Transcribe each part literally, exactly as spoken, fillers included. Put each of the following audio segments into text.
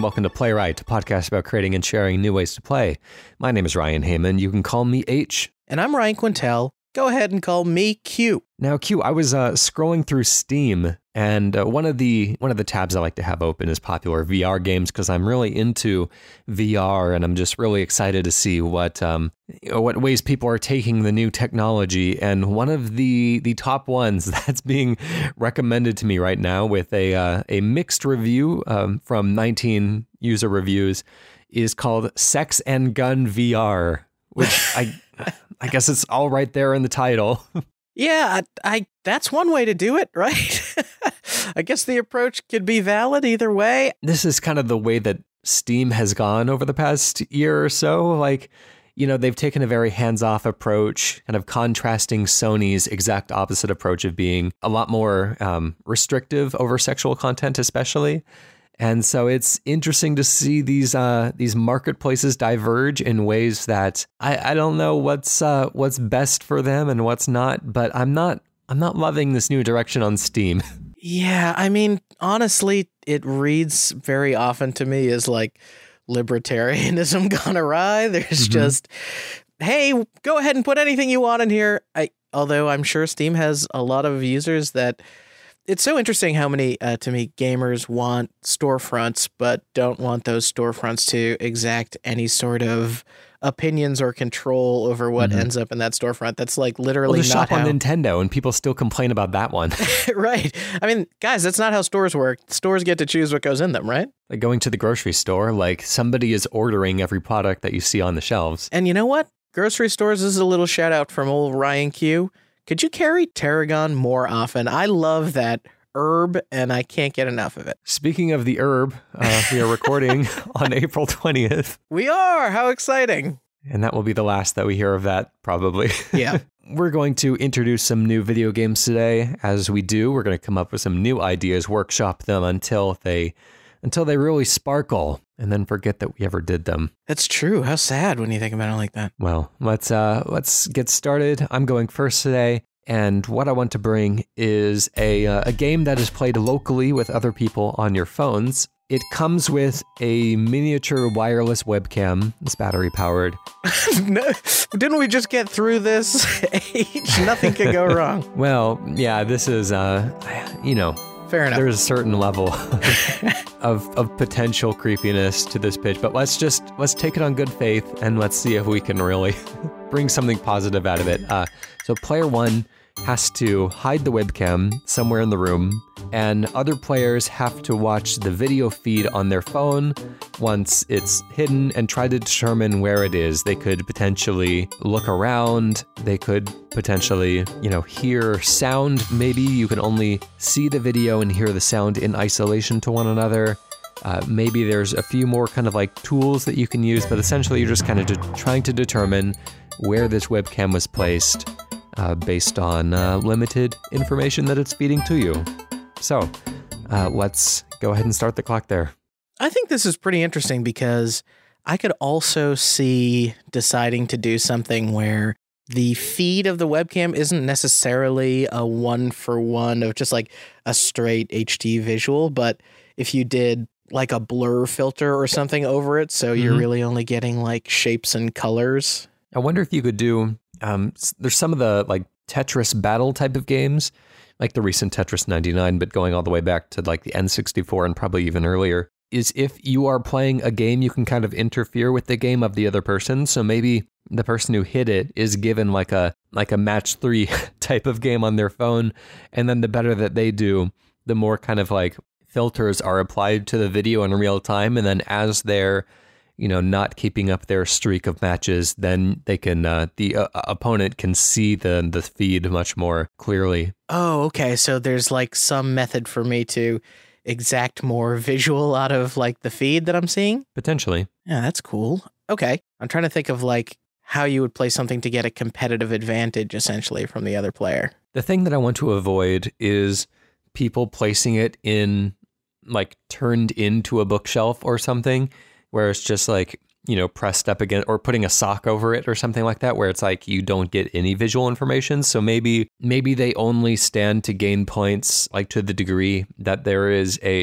and welcome to Playwright, a podcast about creating and sharing new ways to play. My name is Ryan Heyman. You can call me H. And I'm Ryan Quintel. Go ahead and call me Q. Now, Q, I was uh, scrolling through Steam, and uh, one of the one of the tabs I like to have open is popular V R games, because I'm really into V R, and I'm just really excited to see what um, you know, what ways people are taking the new technology. And one of the the top ones that's being recommended to me right now, with a uh, a mixed review um, from nineteen user reviews, is called Sex and Gun V R, which I I guess it's all right there in the title. Yeah, I, I that's one way to do it, right? I guess the approach could be valid either way. This is kind of the way that Steam has gone over the past year or so. Like, you know, they've taken a very hands-off approach, kind of contrasting Sony's exact opposite approach of being a lot more um, restrictive over sexual content, especially. And so it's interesting to see these uh, these marketplaces diverge in ways that I, I don't know what's uh, what's best for them and what's not. But I'm not I'm not loving this new direction on Steam. Yeah, I mean, honestly, it reads very often to me as like libertarianism gone awry. There's mm-hmm. just, hey, go ahead and put anything you want in here. I although I'm sure Steam has a lot of users that. It's so interesting how many, uh, to me, gamers want storefronts, but don't want those storefronts to exact any sort of opinions or control over what mm-hmm. ends up in that storefront. That's like literally well, not shop how... on Nintendo, and people still complain about that one. Right. I mean, guys, that's not how stores work. Stores get to choose what goes in them, right? Like going to the grocery store, like somebody is ordering every product that you see on the shelves. And you know what? Grocery stores, this is a little shout out from old Ryan Q. Could you carry Tarragon more often? I love that herb, and I can't get enough of it. Speaking of the herb, uh, we are recording on April twentieth. We are! How exciting! And that will be the last that we hear of that, probably. Yeah. We're going to introduce some new video games today. As we do, we're going to come up with some new ideas, workshop them until they until they really sparkle, and then forget that we ever did them. That's true. How sad when you think about it like that. Well, let's uh, let's get started. I'm going first today, and what I want to bring is a uh, a game that is played locally with other people on your phones. It comes with a miniature wireless webcam. It's battery powered. No, didn't we just get through this? Nothing could go wrong. Well, yeah, this is, uh, you know, fair enough. There's a certain level of of potential creepiness to this pitch, but let's just let's take it on good faith and let's see if we can really bring something positive out of it. Uh, so player one has to hide the webcam somewhere in the room, and other players have to watch the video feed on their phone once it's hidden and try to determine where it is. They could potentially look around. They could potentially, you know, hear sound. Maybe you can only see the video and hear the sound in isolation to one another. Uh, maybe there's a few more kind of like tools that you can use, but essentially you're just kind of de- trying to determine where this webcam was placed uh, based on uh, limited information that it's feeding to you. So uh, let's go ahead and start the clock there. I think this is pretty interesting because I could also see deciding to do something where the feed of the webcam isn't necessarily a one for one of just like a straight H D visual, but if you did like a blur filter or something over it, so you're mm-hmm. really only getting like shapes and colors. I wonder if you could do, um, there's some of the like Tetris battle type of games, like the recent Tetris ninety-nine, but going all the way back to like the N sixty-four and probably even earlier, is if you are playing a game, you can kind of interfere with the game of the other person. So maybe the person who hit it is given like a like a match three type of game on their phone, and then the better that they do, the more kind of like filters are applied to the video in real time, and then as they're, you know, not keeping up their streak of matches, then they can uh, the uh, opponent can see the the feed much more clearly. Oh, okay. So there's like some method for me to exact more visual out of like the feed that I'm seeing? Potentially. Yeah, that's cool. Okay. I'm trying to think of like how you would play something to get a competitive advantage essentially from the other player. The thing that I want to avoid is people placing it in like turned into a bookshelf or something where it's just like, you know, pressed up again, or putting a sock over it or something like that, where it's like you don't get any visual information. So maybe maybe they only stand to gain points like to the degree that there is a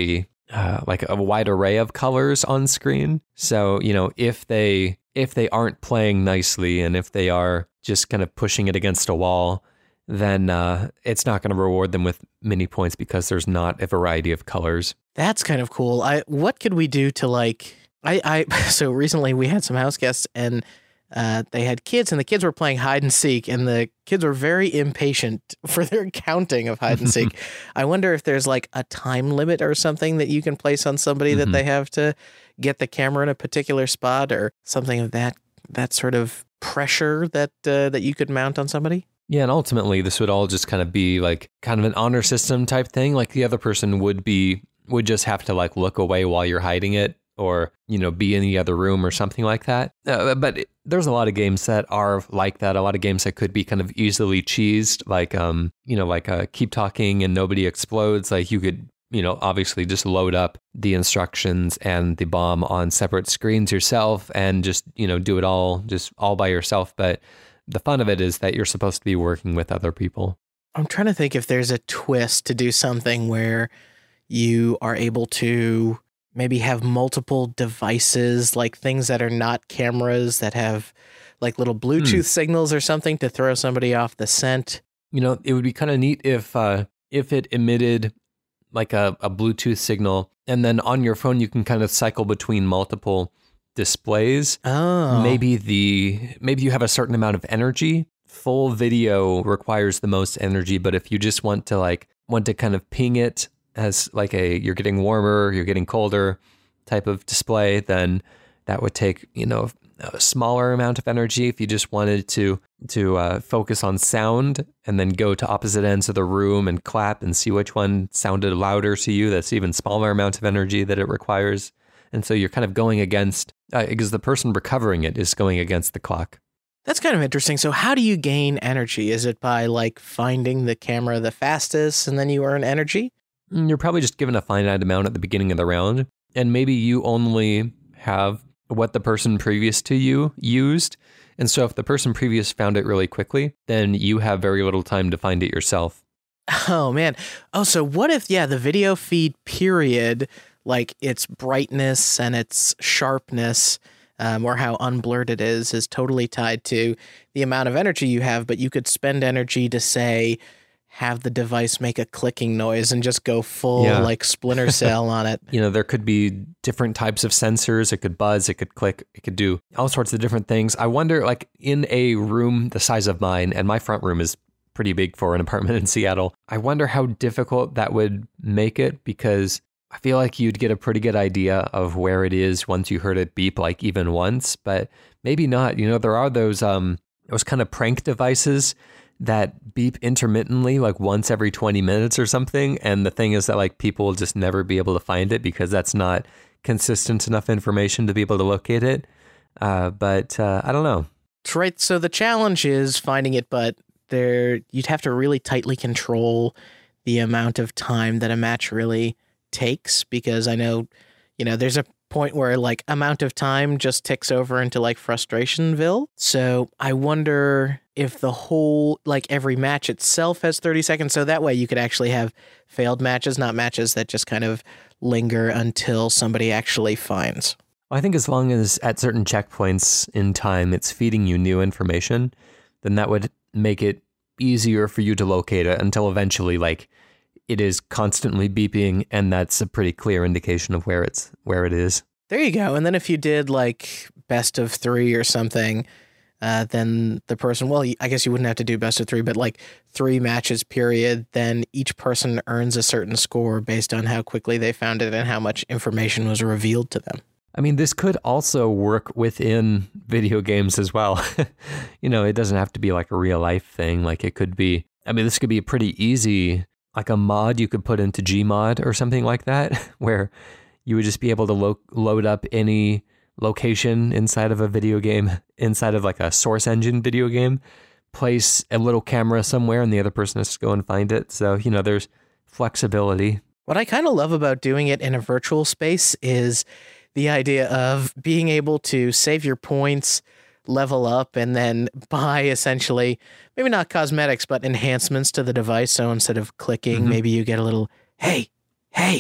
uh, like a wide array of colors on screen. So, you know, if they if they aren't playing nicely and if they are just kind of pushing it against a wall, then uh, it's not going to reward them with many points because there's not a variety of colors. That's kind of cool. I what could we do to like I I so recently we had some house guests and uh, they had kids and the kids were playing hide and seek and the kids were very impatient for their counting of hide and seek. I wonder if there's like a time limit or something that you can place on somebody mm-hmm. that they have to get the camera in a particular spot or something of that that sort of pressure that uh, that you could mount on somebody. Yeah, and ultimately this would all just kind of be like kind of an honor system type thing. Like the other person would be would just have to like look away while you're hiding it, or, you know, be in the other room or something like that. Uh, but it, there's a lot of games that are like that. A lot of games that could be kind of easily cheesed, like, um, you know, like uh, Keep Talking and Nobody Explodes. Like you could, you know, obviously just load up the instructions and the bomb on separate screens yourself and just, you know, do it all just all by yourself. But the fun of it is that you're supposed to be working with other people. I'm trying to think if there's a twist to do something where you are able to maybe have multiple devices, like things that are not cameras that have like little Bluetooth mm. signals or something to throw somebody off the scent. You know, it would be kind of neat if uh, if it emitted like a, a Bluetooth signal and then on your phone you can kind of cycle between multiple displays. Oh. Maybe the maybe you have a certain amount of energy. Full video requires the most energy, but if you just want to like want to kind of ping it as like a you're getting warmer, you're getting colder type of display, then that would take, you know, a smaller amount of energy. If you just wanted to to uh, focus on sound and then go to opposite ends of the room and clap and see which one sounded louder to you, that's even smaller amount of energy that it requires. And so you're kind of going against, uh, because the person recovering it is going against the clock. That's kind of interesting. So how do you gain energy? Is it by like finding the camera the fastest and then you earn energy? You're probably just given a finite amount at the beginning of the round. And maybe you only have what the person previous to you used. And so if the person previous found it really quickly, then you have very little time to find it yourself. Oh, man. Oh, so what if, yeah, the video feed period, like its brightness and its sharpness, um, or how unblurred it is, is totally tied to the amount of energy you have, but you could spend energy to, say, have the device make a clicking noise and just go full yeah. like Splinter Cell on it. You know, there could be different types of sensors. It could buzz, it could click, it could do all sorts of different things. I wonder, like in a room the size of mine, and my front room is pretty big for an apartment in Seattle, I wonder how difficult that would make it, because I feel like you'd get a pretty good idea of where it is once you heard it beep like even once, but maybe not. You know, there are those um those kind of prank devices that beep intermittently, like once every twenty minutes or something. And the thing is that like people will just never be able to find it because that's not consistent enough information to be able to locate it. Uh, but uh, I don't know. That's right. So the challenge is finding it, but there you'd have to really tightly control the amount of time that a match really takes, because I know, you know, there's a point where like amount of time just ticks over into like Frustrationville. So I wonder if the whole, like every match itself has thirty seconds. So that way you could actually have failed matches, not matches that just kind of linger until somebody actually finds. I think as long as at certain checkpoints in time, it's feeding you new information, then that would make it easier for you to locate it until eventually like it is constantly beeping, and that's a pretty clear indication of where it's where it is. There you go. And then if you did like best of three or something, uh, then the person, well, I guess you wouldn't have to do best of three, but like three matches period, then each person earns a certain score based on how quickly they found it and how much information was revealed to them. I mean, this could also work within video games as well. You know, it doesn't have to be like a real life thing. Like it could be, I mean, this could be a pretty easy, like a mod you could put into Gmod or something like that, where you would just be able to lo- load up any location inside of a video game, inside of like a Source Engine video game, place a little camera somewhere and the other person has to go and find it. So, you know, there's flexibility. What I kind of love about doing it in a virtual space is the idea of being able to save your points, level up, and then buy essentially, maybe not cosmetics, but enhancements to the device. So instead of clicking, mm-hmm. maybe you get a little, hey, hey,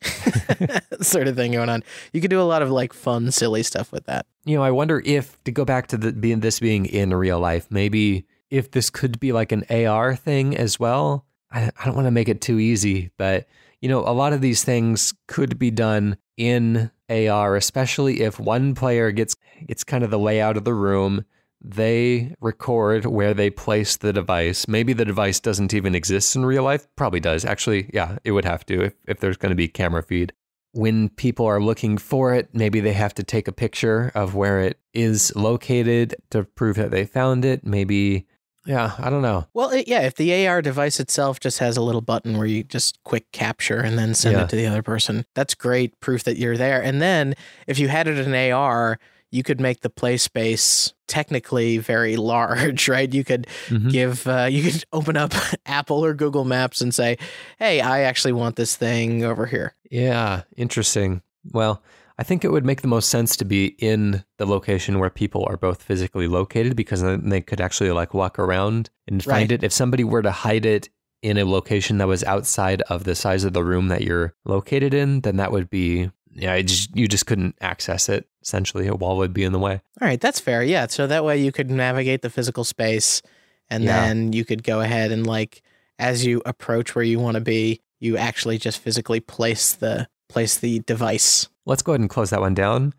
sort of thing going on. You could do a lot of like fun, silly stuff with that. You know, I wonder if, to go back to the being this being in real life, maybe if this could be like an A R thing as well. I, I don't want to make it too easy, but you know, a lot of these things could be done in A R, especially if one player gets it's kind of the layout of the room. They record where they place the device. Maybe the device doesn't even exist in real life. Probably does. Actually, yeah, it would have to if, if there's going to be camera feed. When people are looking for it, maybe they have to take a picture of where it is located to prove that they found it. Maybe, yeah, I don't know. Well, it, yeah, if the A R device itself just has a little button where you just quick capture and then send Yeah. it to the other person, that's great proof that you're there. And then if you had it in A R, you could make the play space technically very large, right? You could Mhm. give, uh, you could open up Apple or Google Maps and say, hey, I actually want this thing over here. Yeah, interesting. Well, I think it would make the most sense to be in the location where people are both physically located, because then they could actually like walk around and find Right. it. If somebody were to hide it in a location that was outside of the size of the room that you're located in, then that would be, yeah, it just, you just couldn't access it. Essentially, a wall would be in the way. All right, that's fair. Yeah, so that way you could navigate the physical space, and Yeah. then you could go ahead and like as you approach where you want to be, you actually just physically place the place the device. Let's go ahead and close that one down,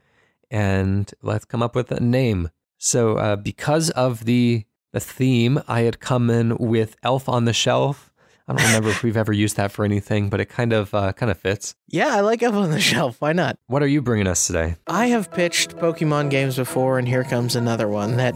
and let's come up with a name. So, uh, because of the the theme, I had come in with Elf on the Shelf. I don't remember if we've ever used that for anything, but it kind of uh, kind of fits. Yeah, I like Elf on the Shelf. Why not? What are you bringing us today? I have pitched Pokemon games before, and here comes another one that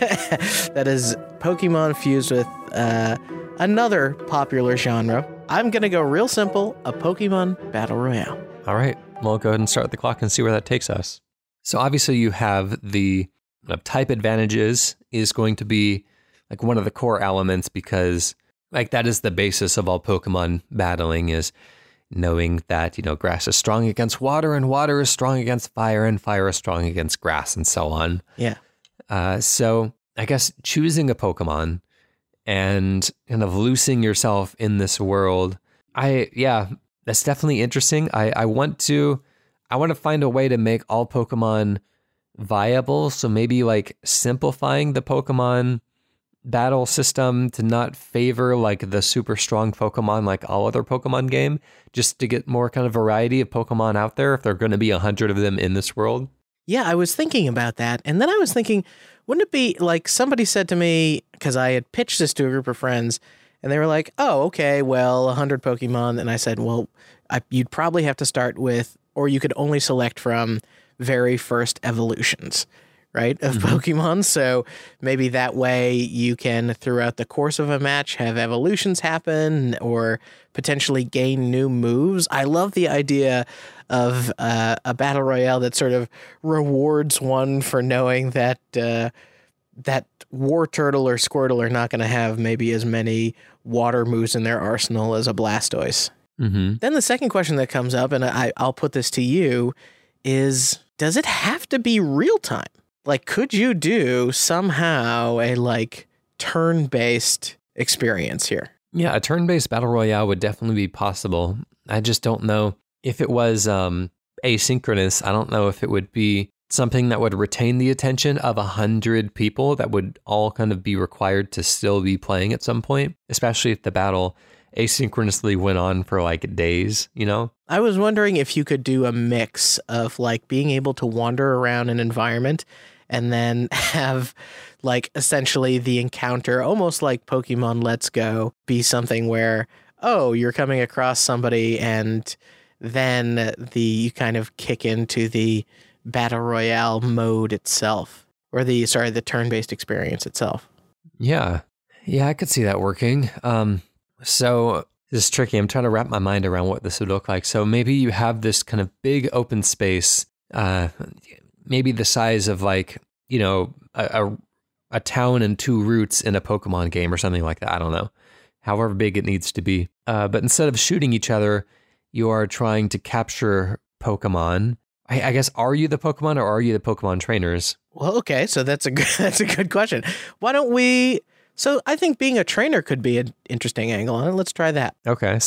that is Pokemon fused with uh, another popular genre. I'm gonna go real simple: a Pokemon Battle Royale. All right, we'll go ahead and start the clock and see where that takes us. So obviously you have the uh, type advantages is going to be like one of the core elements, because like that is the basis of all Pokemon battling, is knowing that, you know, grass is strong against water and water is strong against fire and fire is strong against grass and so on. Yeah. Uh, so I guess choosing a Pokemon and kind of loosing yourself in this world, I, yeah, that's definitely interesting. I, I want to, I want to find a way to make all Pokemon viable. So maybe like simplifying the Pokemon battle system to not favor like the super strong Pokemon like all other Pokemon game, just to get more kind of variety of Pokemon out there if there are going to be a hundred of them in this world. Yeah, I was thinking about that. And then I was thinking, wouldn't it be like somebody said to me, because I had pitched this to a group of friends, and they were like, oh, okay, well, one hundred Pokemon. And I said, well, I, you'd probably have to start with, or you could only select from very first evolutions, right, of Mhm. Pokemon. So maybe that way you can, throughout the course of a match, have evolutions happen or potentially gain new moves. I love the idea of uh, a battle royale that sort of rewards one for knowing that uh, that War Turtle or Squirtle are not going to have maybe as many water moves in their arsenal as a Blastoise. Mm-hmm. Then the second question that comes up, and I, I'll put this to you, is does it have to be real time? Like, could you do somehow a like turn-based experience here? Yeah, a turn-based battle royale would definitely be possible. I just don't know if it was um, asynchronous. I don't know if it would be something that would retain the attention of a hundred people that would all kind of be required to still be playing at some point, especially if the battle asynchronously went on for like days, you know? I was wondering if you could do a mix of like being able to wander around an environment and then have like essentially the encounter, almost like Pokemon Let's Go, be something where, oh, you're coming across somebody and then the you kind of kick into the battle royale mode itself, or the, sorry, the turn-based experience itself. Yeah. Yeah, I could see that working. Um, so this is tricky. I'm trying to wrap my mind around what this would look like. So maybe you have this kind of big open space, uh, maybe the size of like, you know, a, a, a town and two routes in a Pokemon game or something like that. I don't know, however big it needs to be. Uh, but instead of shooting each other, you are trying to capture Pokemon. I, I guess, are you the Pokemon or are you the Pokemon trainers? Well, okay, so that's a good, that's a good question. Why don't we? So I think being a trainer could be an interesting angle on it. Let's try that. Okay, so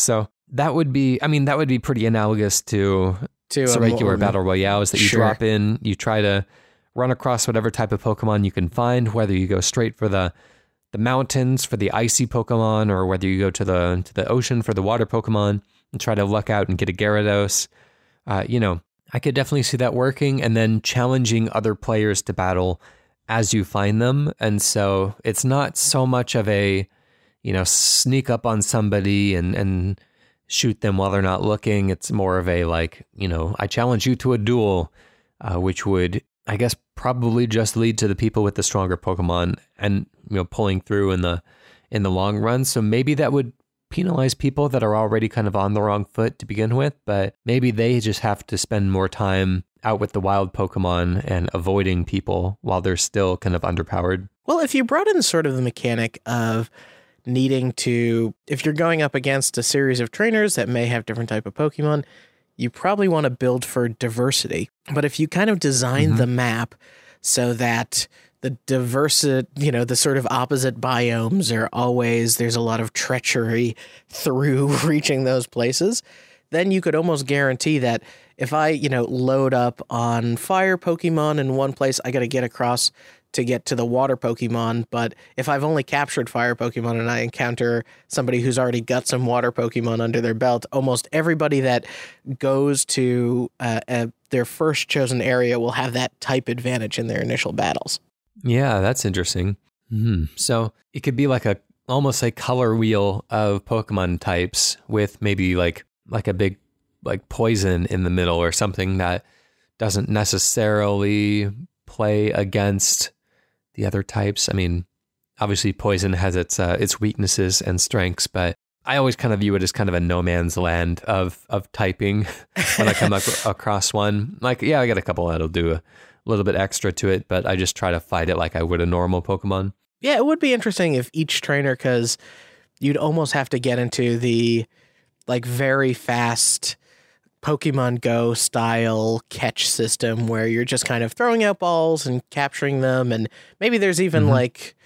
that would be, I mean, that would be pretty analogous to, to to regular more, battle royales that you sure. drop in. You try to run across whatever type of Pokemon you can find, whether you go straight for the the mountains for the icy Pokemon, or whether you go to the to the ocean for the water Pokemon and try to luck out and get a Gyarados. Uh, you know, I could definitely see that working, and then challenging other players to battle as you find them. And so it's not so much of a, you know, sneak up on somebody and, and shoot them while they're not looking. It's more of a like, you know, I challenge you to a duel, uh, which would, I guess, probably just lead to the people with the stronger Pokemon and, you know, pulling through in the in the long run. So maybe that would penalize people that are already kind of on the wrong foot to begin with, but maybe they just have to spend more time out with the wild Pokemon and avoiding people while they're still kind of underpowered. Well, if you brought in sort of the mechanic of needing to, if you're going up against a series of trainers that may have different type of Pokemon, you probably want to build for diversity. But if you kind of design mm-hmm. the map so that the diversity, you know, the sort of opposite biomes are always, there's a lot of treachery through reaching those places, then you could almost guarantee that if I, you know, load up on fire Pokemon in one place, I got to get across to get to the water Pokemon. But if I've only captured fire Pokemon and I encounter somebody who's already got some water Pokemon under their belt, almost everybody that goes to uh, uh, their first chosen area will have that type advantage in their initial battles. Yeah, that's interesting. Mm-hmm. So it could be like a almost a color wheel of Pokemon types with maybe like like a big like poison in the middle or something that doesn't necessarily play against the other types. I mean, obviously poison has its uh, its weaknesses and strengths, but I always kind of view it as kind of a no man's land of of typing when I come ac- across one. Like, yeah, I got a couple that'll do a little bit extra to it, but I just try to fight it like I would a normal Pokemon. Yeah, it would be interesting if each trainer, because you'd almost have to get into the like very fast Pokemon Go style catch system where you're just kind of throwing out balls and capturing them. And maybe there's even mm-hmm. like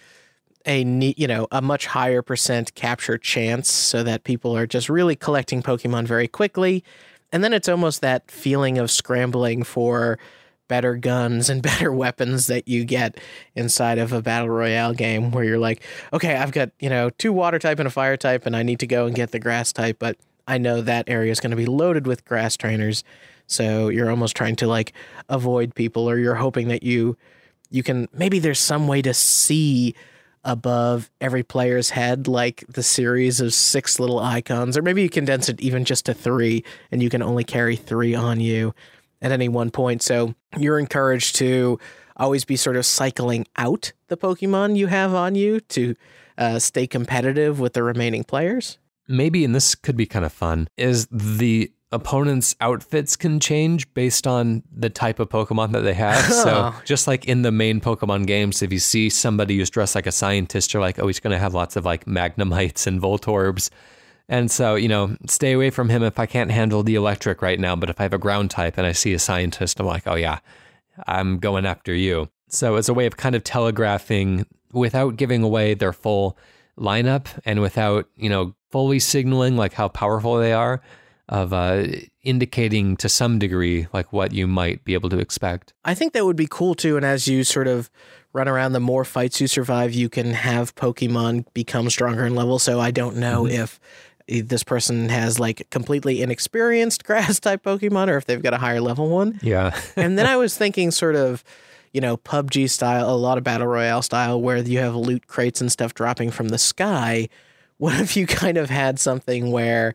a neat, you know, a much higher percent capture chance so that people are just really collecting Pokemon very quickly. And then it's almost that feeling of scrambling for better guns and better weapons that you get inside of a battle royale game where you're like, okay, I've got, you know, two water type and a fire type and I need to go and get the grass type, but I know that area is going to be loaded with grass trainers. So you're almost trying to like avoid people, or you're hoping that you, you can, maybe there's some way to see above every player's head, like the series of six little icons, or maybe you condense it even just to three and you can only carry three on you at any one point. So you're encouraged to always be sort of cycling out the Pokemon you have on you to uh, stay competitive with the remaining players. Maybe, and this could be kind of fun, is the opponent's outfits can change based on the type of Pokemon that they have. So just like in the main Pokemon games, if you see somebody who's dressed like a scientist, you're like, oh, he's going to have lots of like Magnemites and Voltorbs. And so, you know, stay away from him if I can't handle the electric right now. But if I have a ground type and I see a scientist, I'm like, oh yeah, I'm going after you. So it's a way of kind of telegraphing without giving away their full lineup and without, you know, fully signaling like how powerful they are, of uh, indicating to some degree like what you might be able to expect. I think that would be cool too. And as you sort of run around, the more fights you survive, you can have Pokemon become stronger in level. So I don't know mm-hmm. if this person has like completely inexperienced grass type Pokemon or if they've got a higher level one. Yeah. And then I was thinking sort of, you know, P U B G style, a lot of battle royale style, where you have loot crates and stuff dropping from the sky. What if you kind of had something where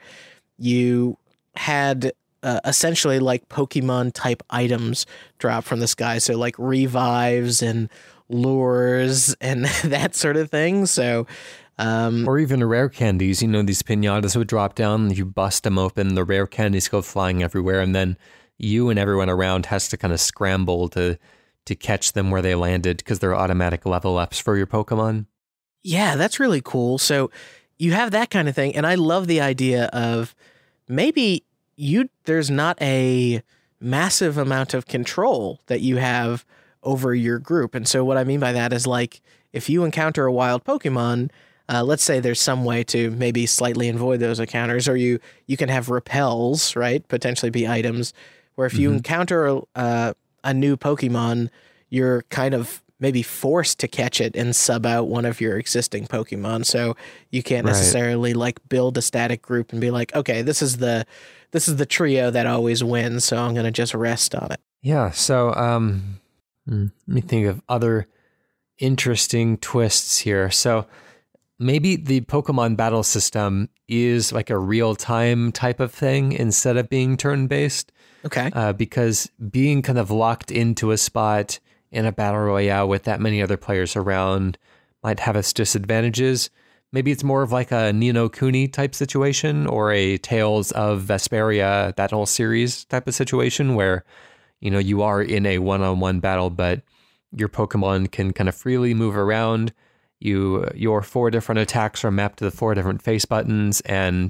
you had uh, essentially like Pokemon type items drop from the sky? So like revives and lures and that sort of thing. So, um, or even rare candies, you know, these pinatas would drop down, you bust them open, the rare candies go flying everywhere. And then you and everyone around has to kind of scramble to, to catch them where they landed because they're automatic level ups for your Pokemon. Yeah, that's really cool. So you have that kind of thing. And I love the idea of maybe you there's not a massive amount of control that you have over your group. And so what I mean by that is like, if you encounter a wild Pokemon, Uh, let's say there's some way to maybe slightly avoid those encounters, or you, you can have repels, right? Potentially be items where if you mm-hmm. encounter uh, a new Pokemon, you're kind of maybe forced to catch it and sub out one of your existing Pokemon. So you can't necessarily right. like build a static group and be like, okay, this is the this is the trio that always wins, so I'm going to just rest on it. Yeah, so um, let me think of other interesting twists here. So maybe the Pokemon battle system is like a real-time type of thing instead of being turn-based. Okay. Uh, because being kind of locked into a spot in a battle royale with that many other players around might have its disadvantages. Maybe it's more of like a Ni no Kuni type situation or a Tales of Vesperia, that whole series type of situation where, you know, you are in a one-on-one battle, but your Pokemon can kind of freely move around. You, your four different attacks are mapped to the four different face buttons, and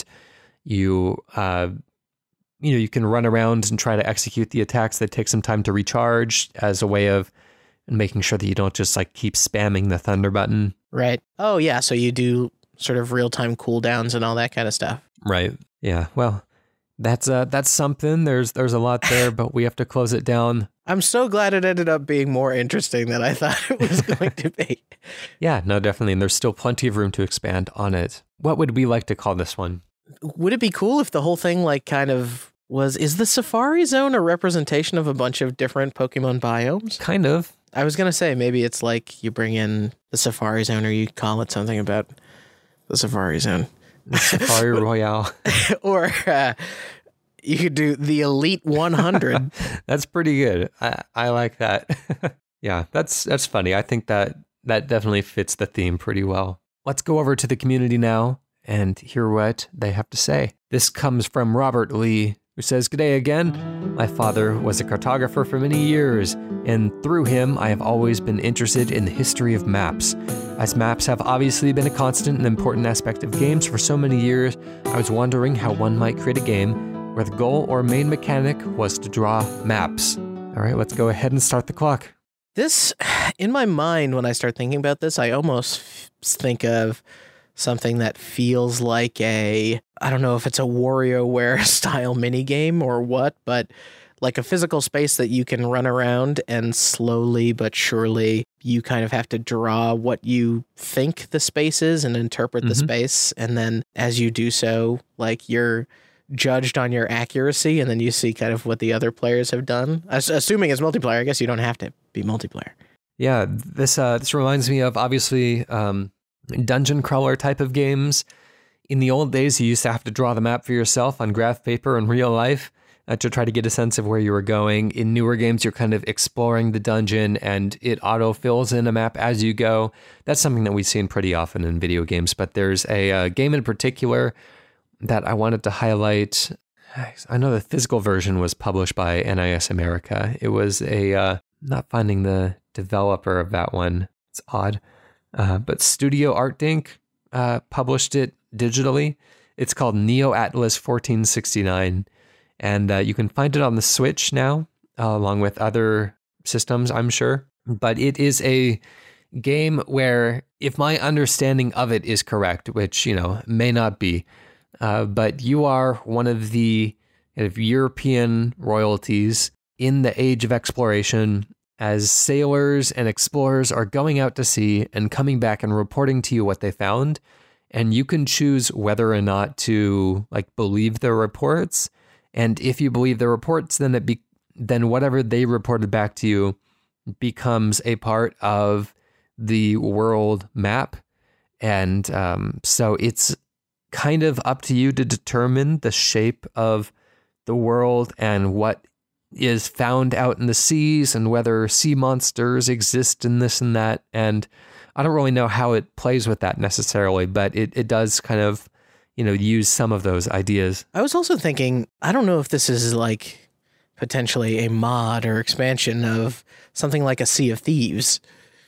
you, uh, you know, you can run around and try to execute the attacks that take some time to recharge as a way of making sure that you don't just like keep spamming the thunder button. Right. Oh, yeah. So you do sort of real-time cooldowns and all that kind of stuff. Right. Yeah. Well, that's uh, that's something. There's there's a lot there, but we have to close it down. I'm so glad it ended up being more interesting than I thought it was going to be. Yeah, no, definitely. And there's still plenty of room to expand on it. What would we like to call this one? Would it be cool if the whole thing like kind of was, is the Safari Zone a representation of a bunch of different Pokemon biomes? Kind of. I was going to say, maybe it's like you bring in the Safari Zone or you call it something about the Safari Zone. The Safari Royale. Or uh, you could do the Elite one hundred. That's pretty good. I, I like that. Yeah, that's that's funny. I think that that definitely fits the theme pretty well. Let's go over to the community now and hear what they have to say. This comes from Robert Lee, who says, "G'day again. My father was a cartographer for many years, and through him, I have always been interested in the history of maps. As maps have obviously been a constant and important aspect of games for so many years, I was wondering how one might create a game where the goal or main mechanic was to draw maps." All right, let's go ahead and start the clock. This, in my mind, when I start thinking about this, I almost think of something that feels like a, I don't know if it's a WarioWare style minigame or what, but like a physical space that you can run around and slowly but surely you kind of have to draw what you think the space is and interpret mm-hmm. the space. And then as you do so, like you're judged on your accuracy, and then you see kind of what the other players have done. As, assuming it's multiplayer, I guess you don't have to be multiplayer. Yeah, this uh, this reminds me of obviously um, dungeon crawler type of games. In the old days, you used to have to draw the map for yourself on graph paper in real life uh, to try to get a sense of where you were going. In newer games, you're kind of exploring the dungeon and it auto fills in a map as you go. That's something that we've seen pretty often in video games, but there's a uh, game in particular that I wanted to highlight. I know the physical version was published by N I S America. It was a, uh, not finding the developer of that one. It's odd. Uh, but Studio Art Inc uh, published it digitally. It's called Neo Atlas fourteen sixty-nine. And uh, you can find it on the Switch now, uh, along with other systems, I'm sure. But it is a game where, if my understanding of it is correct, which, you know, may not be, Uh, but you are one of the kind of European royalties in the age of exploration, as sailors and explorers are going out to sea and coming back and reporting to you what they found. And you can choose whether or not to like believe their reports. And if you believe the reports, then it be, then whatever they reported back to you becomes a part of the world map. And um, so it's kind of up to you to determine the shape of the world and what is found out in the seas and whether sea monsters exist in this and that. And I don't really know how it plays with that necessarily, but it, it does kind of, you know, use some of those ideas. I was also thinking, I don't know if this is like potentially a mod or expansion of something like a Sea of Thieves,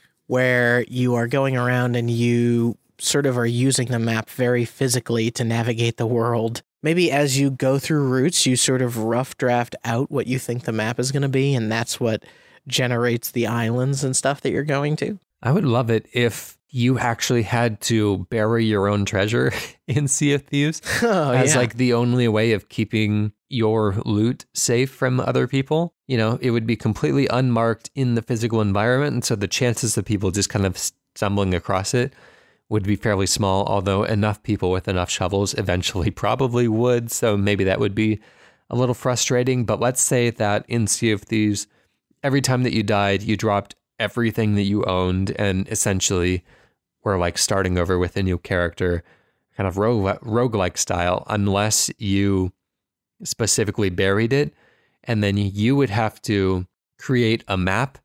where you are going around and you sort of are using the map very physically to navigate the world. Maybe as you go through routes, you sort of rough draft out what you think the map is going to be, and that's what generates the islands and stuff that you're going to. I would love it if you actually had to bury your own treasure in Sea of Thieves oh, as yeah. like the only way of keeping your loot safe from other people. You know, it would be completely unmarked in the physical environment. And so the chances of people just kind of stumbling across it would be fairly small, although enough people with enough shovels eventually probably would. So maybe that would be a little frustrating. But let's say that in Sea of Thieves, every time that you died, you dropped everything that you owned and essentially were like starting over with a new character, kind of rogue, roguelike style, unless you specifically buried it. And then you would have to create a map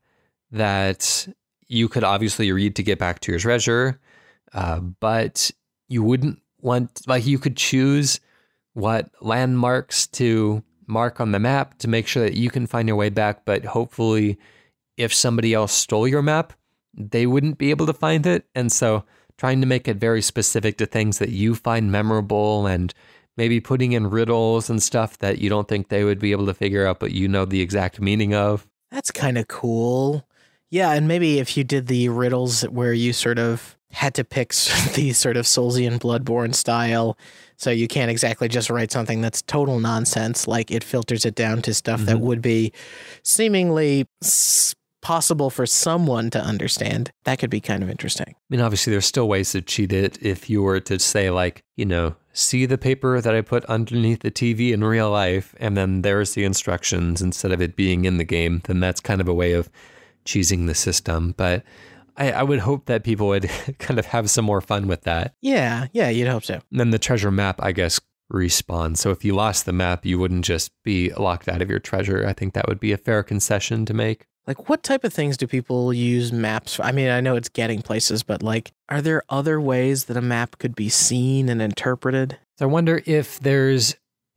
that you could obviously read to get back to your treasure. Uh, but you wouldn't want, like, you could choose what landmarks to mark on the map to make sure that you can find your way back. But hopefully, if somebody else stole your map, they wouldn't be able to find it. And so trying to make it very specific to things that you find memorable and maybe putting in riddles and stuff that you don't think they would be able to figure out, but you know the exact meaning of. That's kind of cool. Yeah, and maybe if you did the riddles where you sort of had to pick the sort of Soulsian Bloodborne style, so you can't exactly just write something that's total nonsense, like it filters it down to stuff mm-hmm. that would be seemingly s- possible for someone to understand. That could be kind of interesting. I mean, obviously, there's still ways to cheat it. If you were to say, like, you know, see the paper that I put underneath the T V in real life, and then there's the instructions instead of it being in the game, then that's kind of a way of cheesing the system. But I, I would hope that people would kind of have some more fun with that. Yeah, yeah, you'd hope so. And then the treasure map, I guess, respawns. So if you lost the map, you wouldn't just be locked out of your treasure. I think that would be a fair concession to make. Like, what type of things do people use maps for? I mean, I know it's getting places, but like, are there other ways that a map could be seen and interpreted? So I wonder if there's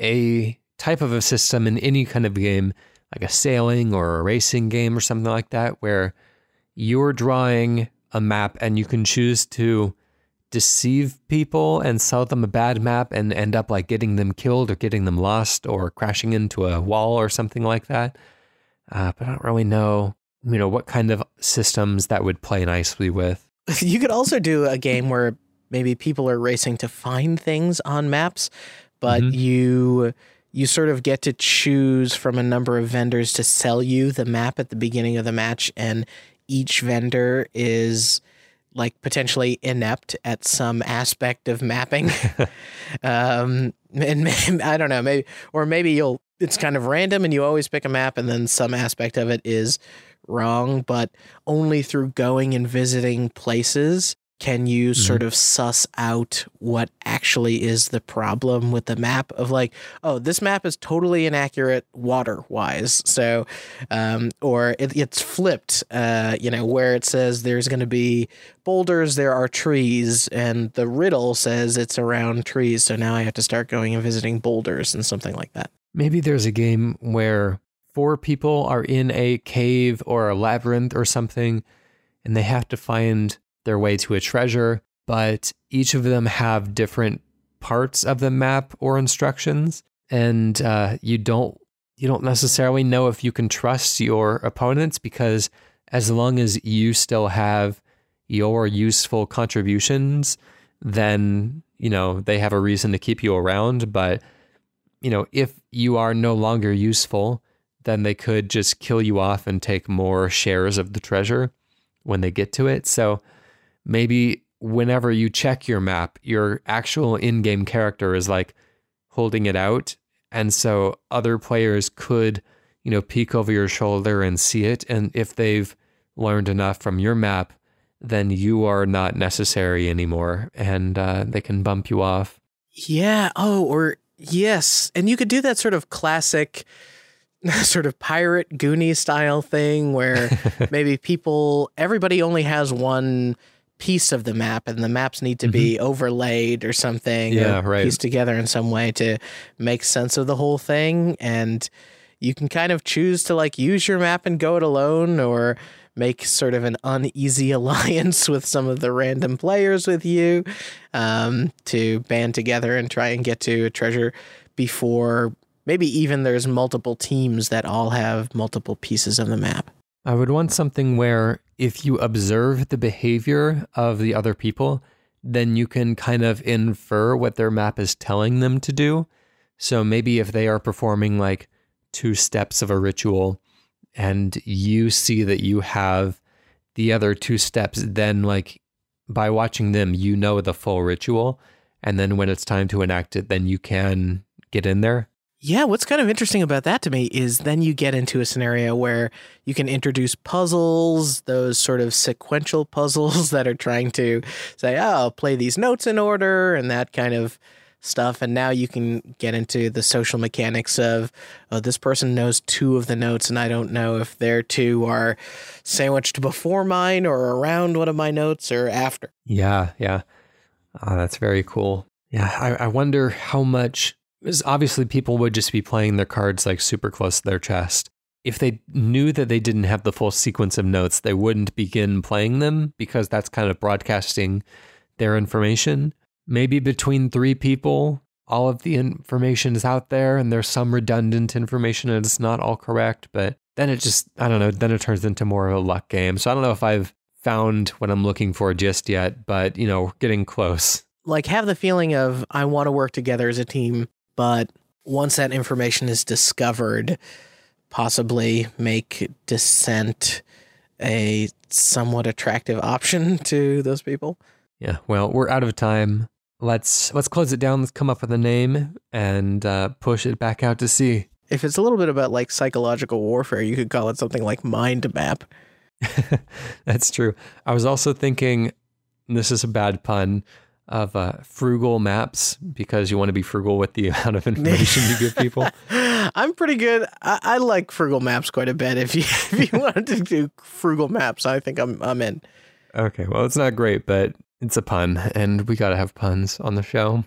a type of a system in any kind of game, like a sailing or a racing game or something like that, where you're drawing a map and you can choose to deceive people and sell them a bad map and end up like getting them killed or getting them lost or crashing into a wall or something like that. Uh, but I don't really know, you know, what kind of systems that would play nicely with. You could also do a game where maybe people are racing to find things on maps, but mm-hmm. you you sort of get to choose from a number of vendors to sell you the map at the beginning of the match, and each vendor is like potentially inept at some aspect of mapping. um, and maybe, I don't know, maybe, or maybe you'll, it's kind of random and you always pick a map and then some aspect of it is wrong, but only through going and visiting places can you mm-hmm. sort of suss out what actually is the problem with the map of like, oh, this map is totally inaccurate water wise. So, um, or it, it's flipped, uh, you know, where it says there's going to be boulders, there are trees, and the riddle says it's around trees. So now I have to start going and visiting boulders and something like that. Maybe there's a game where four people are in a cave or a labyrinth or something, and they have to find their way to a treasure, but each of them have different parts of the map or instructions, and uh, you don't you don't necessarily know if you can trust your opponents, because as long as you still have your useful contributions, then you know they have a reason to keep you around. But you know, if you are no longer useful, then they could just kill you off and take more shares of the treasure when they get to it. So maybe whenever you check your map, your actual in-game character is like holding it out. And so other players could, you know, peek over your shoulder and see it. And if they've learned enough from your map, then you are not necessary anymore. And uh, they can bump you off. Yeah. Oh, or yes. And you could do that sort of classic sort of pirate Goonie style thing where maybe people, everybody only has one piece of the map and the maps need to mm-hmm. be overlaid or something, yeah, or right. pieced together in some way to make sense of the whole thing. And you can kind of choose to like use your map and go it alone, or make sort of an uneasy alliance with some of the random players with you, um, to band together and try and get to a treasure before maybe even there's multiple teams that all have multiple pieces of the map. I would want something where if you observe the behavior of the other people, then you can kind of infer what their map is telling them to do. So maybe if they are performing like two steps of a ritual and you see that you have the other two steps, then like by watching them, you know the full ritual. And then when it's time to enact it, then you can get in there. Yeah, what's kind of interesting about that to me is then you get into a scenario where you can introduce puzzles, those sort of sequential puzzles that are trying to say, oh, I'll play these notes in order and that kind of stuff. And now you can get into the social mechanics of, oh, this person knows two of the notes and I don't know if their two are sandwiched before mine or around one of my notes or after. Yeah, yeah. Oh, that's very cool. Yeah, I, I wonder how much... Because obviously people would just be playing their cards like super close to their chest. If they knew that they didn't have the full sequence of notes, they wouldn't begin playing them because that's kind of broadcasting their information. Maybe between three people, all of the information is out there and there's some redundant information and it's not all correct, but then it just, I don't know, then it turns into more of a luck game. So I don't know if I've found what I'm looking for just yet, but, you know, we're getting close. Like have the feeling of, I want to work together as a team. But once that information is discovered, possibly make dissent a somewhat attractive option to those people. Yeah, well, we're out of time. Let's let's close it down. Let's come up with a name and uh, push it back out to sea. If it's a little bit about like psychological warfare, you could call it something like Mind Map. That's true. I was also thinking, and this is a bad pun, of uh, frugal maps, because you want to be frugal with the amount of information you give people. I'm pretty good. I, I like frugal maps quite a bit. If you if you wanted to do frugal maps, I think I'm I'm in. Okay, well, it's not great, but it's a pun, and we got to have puns on the show.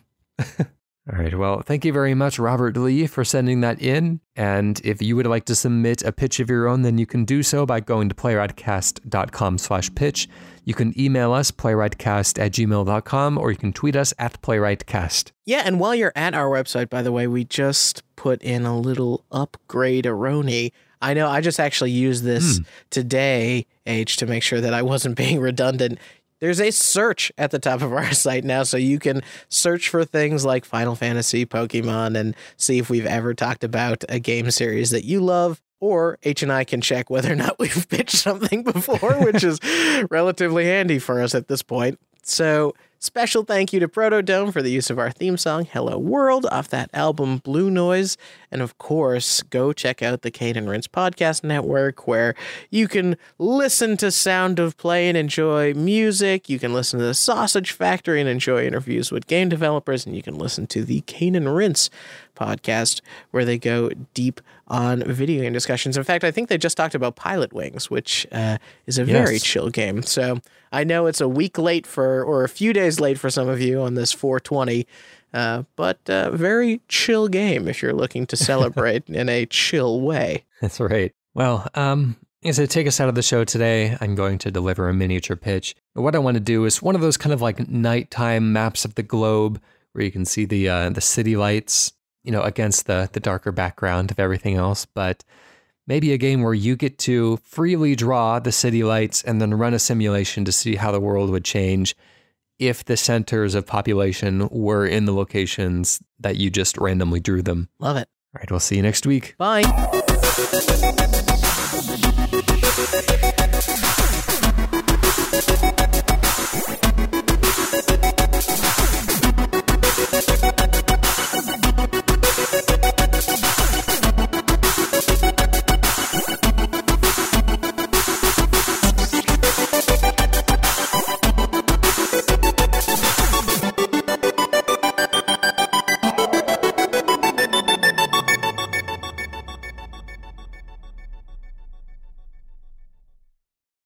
All right, well, thank you very much, Robert Lee, for sending that in. And if you would like to submit a pitch of your own, then you can do so by going to playwrightcast.com slash pitch. You can email us, playwrightcast at gmail dot com, or you can tweet us at playwrightcast. Yeah, and while you're at our website, by the way, we just put in a little upgrade-a-roni. I know I just actually used this mm. today, H, to make sure that I wasn't being redundant. There's a search at the top of our site now, so you can search for things like Final Fantasy, Pokemon, and see if we've ever talked about a game series that you love. Or H and I can check whether or not we've pitched something before, which is relatively handy for us at this point. So special thank you to Protodome for the use of our theme song, Hello World, off that album Blue Noise. And of course, go check out the Cane and Rinse Podcast Network, where you can listen to Sound of Play and enjoy music. You can listen to the Sausage Factory and enjoy interviews with game developers. And you can listen to the Cane and Rinse podcast, where they go deep on video game discussions. In fact, I think they just talked about Pilot Wings, which uh, is a very yes. chill game. So I know it's a week late for, or a few days late for some of you on this four twenty, uh, but uh, very chill game if you're looking to celebrate in a chill way. That's right. Well, um, as I take us out of the show today, I'm going to deliver a miniature pitch. What I want to do is one of those kind of like nighttime maps of the globe where you can see the uh, the city lights, you know, against the the darker background of everything else, but maybe a game where you get to freely draw the city lights and then run a simulation to see how the world would change if the centers of population were in the locations that you just randomly drew them. Love it. All right, we'll see you next week. Bye.